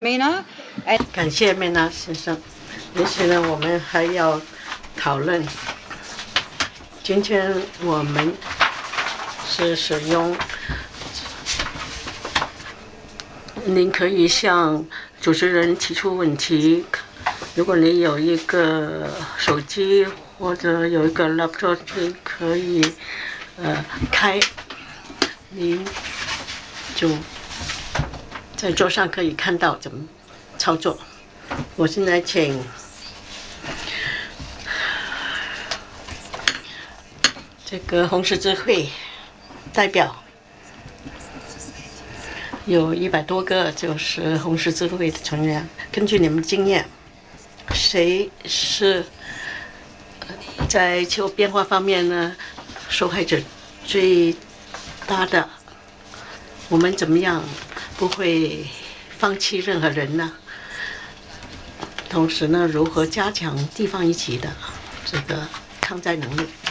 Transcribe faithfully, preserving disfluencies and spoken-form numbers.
Mena and 感谢梅纳先生。也许呢，我们还要讨论。今天我们是使用，您可以向主持人提出问题。如果你有一个手机或者有一个 laptop， 你可以呃开，您就在桌上可以看到怎么操作。我现在请这个红十字会代表，有一百多个，就是红十字会的成员。根据你们经验，谁是在气候变化方面呢受害者最大的？我们怎么样不会放弃任何人呢？同时呢，如何加强地方一起的这个抗灾能力？